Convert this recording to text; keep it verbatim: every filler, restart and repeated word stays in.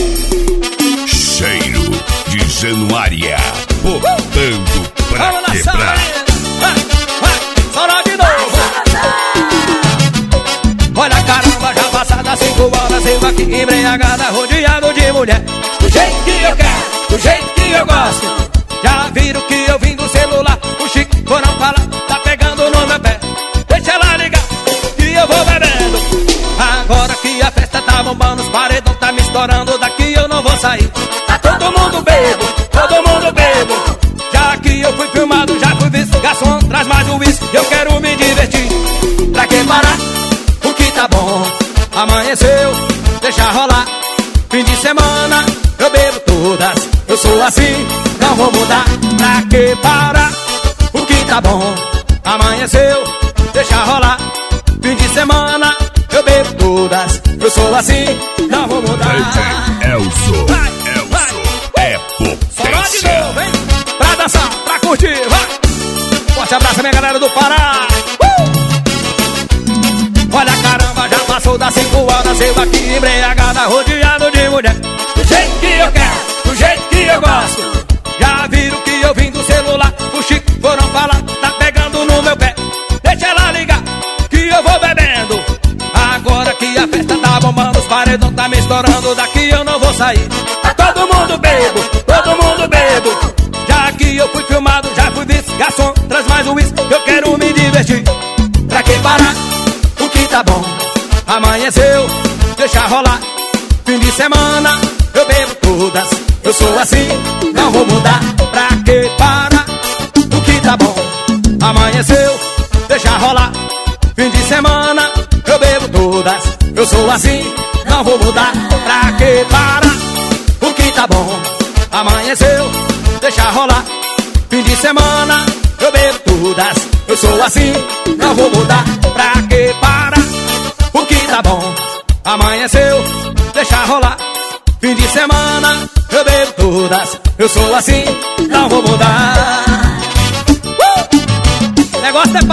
Cheiro de Januária, botando pra Vamos quebrar. Vai, vai, só de novo. Olha caramba, já passadas cinco horas eu aqui embriagada, rodeado de mulher. Do jeito que eu quero, do jeito que eu gosto. Já viram que eu vim do celular, o Chico por não falar, tá pegando no meu pé. Deixa ela ligar, que eu vou bebendo. Agora que a festa tá bombando, os paredão tá me estourando, daqui eu não vou sair. Tá todo mundo bebo, todo mundo bebo. Já que eu fui filmado, já fui visto. Garçom, traz mais um uísque, eu quero me divertir. Pra que parar? O que tá bom? Amanheceu, deixa rolar. Fim de semana, eu bebo todas. Eu sou assim, não vou mudar. Pra que parar? O que tá bom? Amanheceu, deixa rolar. Fim de semana, eu bebo todas. Eu sou assim, não vou mudar. D J Elzo, Vai, Elzo vai. é Só lá de potência. novo, hein? Pra dançar, pra curtir, vai! Forte abraço, minha galera do Pará! Uh! Olha caramba, já passou das cinco horas, eu aqui embriagada, rodeado de mulher. Do jeito que eu quero, do jeito que eu gosto. Já viram que eu vim do celular, o Chico foram falar, tá pegando no meu pé. Deixa ela ligar, que eu vou bebendo. Agora que a festa tá bombando, os paredão tá me estourando, daqui eu não vou sair. Tá todo mundo bebo, todo mundo bebo. Já que eu fui filmado, já fui visto. Garçom, traz mais um uísque, eu quero me divertir. Pra que parar? O que tá bom? Amanheceu, deixa rolar. Fim de semana, eu bebo todas. Eu sou assim, não vou mudar. Pra que parar? O que tá bom? Amanheceu, deixa rolar. Fim de semana, eu bebo todas. Eu sou assim, não vou mudar. Pra que parar? O que tá bom? Amanheceu, deixa rolar. Fim de semana, eu bebo todas. Eu sou assim, não vou mudar. Pra que parar? O que tá bom? Amanheceu, deixa rolar. Fim de semana, eu bebo todas. Eu sou assim, não vou mudar. Uh! O negócio é